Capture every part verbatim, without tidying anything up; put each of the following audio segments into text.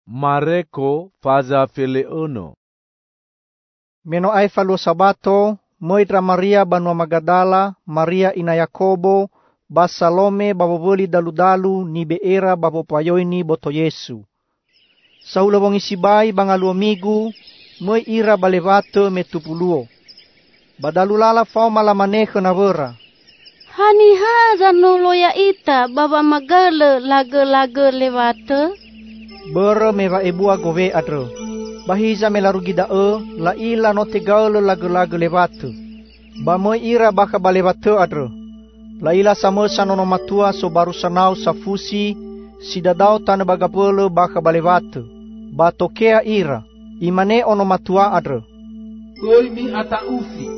Mareko faza Feleono. Meno ay falo sabato, moitra Maria banua Magdala, Maria ina Yakobo, bas Salome baboboli dalu-dalu ni beera babopayoini boto Yesu. Saula wong isibay bangaluo migu, moi ira balevate metupuluo. Badalulala fao malamaneho na vera. Hani haza nulo ya ita baba magale lage-lage levate. Bere meva ebua gove adre. Bahiza melarugida e la ila no tegale lage-lage levate. Ba moi ira baka balevate adre. La ila sama sanono matua so baru sanau safusi sidadao tana bagapole baka balevate. Ba tokea ira imane ono matua adre. Koi mi ata ufi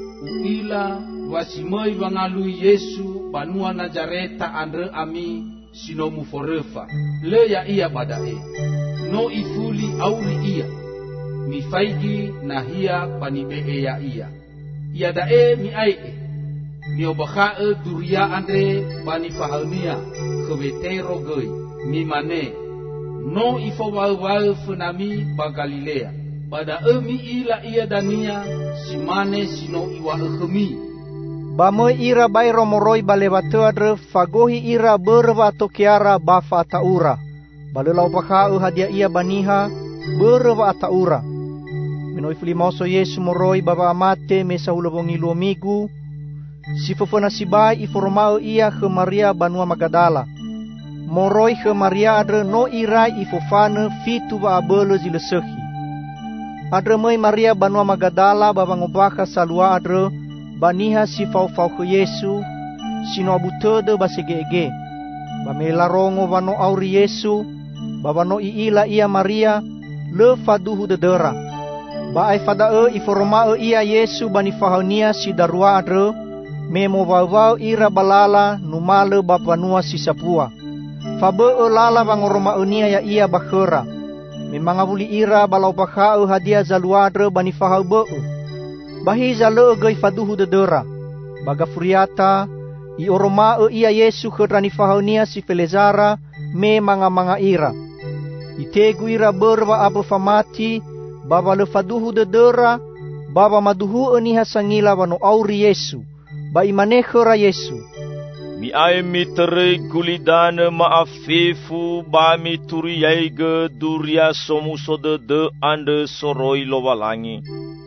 uila wasimoi wangalui Yesu banua Nazareta andre ami sinomu forefa le ya ia badae no ifuli auri ia mi faigi na hia panibee ya ia ia dae mi ae mi obakhae duria andre bani fahania kewetero goi mi mane no ifo wau wau funami ba Galilea pada emi ila ia dania simane sino iwa khemi. Bamoy ira bay romoroi balewate adre fagohi ira berwa tokiara bafa taura. Balelau pakha hadia ia baniha berwa ataura. Menoi filimoso Yesu moroi baba amate mesa hulobongi luomigu. Sifofona sibai iformao ia ke Maria banua Magdala. Moroi ke Maria adre no irai ifofane fitu ba abele zilesehi. Adre moi Maria banua Magdala baba ngobaka salua adre baniha si fau-fau ke Yesu sino abutede basegege. Bamela rongo vano auri Yesu babano iila ia Maria le faduhu dedera. Ba ai fada e iforma e ia Yesu bani fahonia si darua adre memo vau ira balala numale bapanua si sapua. Fabe e lala bangoroma enia ya ia bakhera. Memang avuli ira balau pakha e hadia zaluadre bani fahau be. Bahi zalo gai faduhu dedera. Baga furiata i oroma e ia Yesu kherani fahonia si felezara me manga-manga ira. Itegu ira berwa abu famati baba le faduhu dedera baba maduhu eni hasangila wano auri Yesu. Ba imane khera Yesu. Mi ai mi tere gulidane maafifu ba mi turiyaiga duria somuso de de ande soroi lowalangi.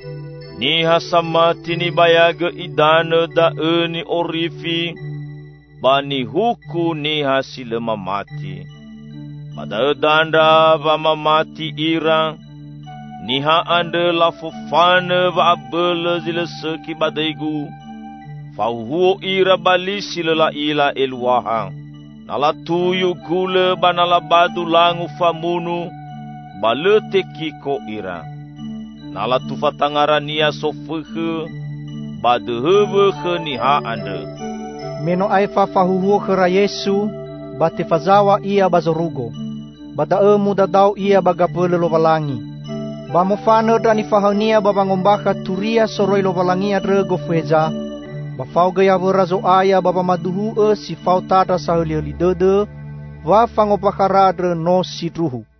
Ni hasamati ni bayaga idane da eni orifi ba ni huku ni hasile mamati. Pada danda ba mamati ira ni ha ande lafufane ba abele zile seki badaigu. Fahuo ira balisi lela ila eluaha. Nala tuyu gule banala badu langu famunu. Balete kiko ira. Nala tufatangarania sofuhe. Badehewe niha ande. Meno aifa fahuo kera Yesu. Bate fazawa ia bazorugo. Bada emu dadau ia bagapele lovalangi. Bamofane drani fahonia babangombaka turia soroi lovalangi adrego feza. Bafau gaya verazo aya baba maduhu e si fau tata sahuli dede wa fango pakara no si truhu.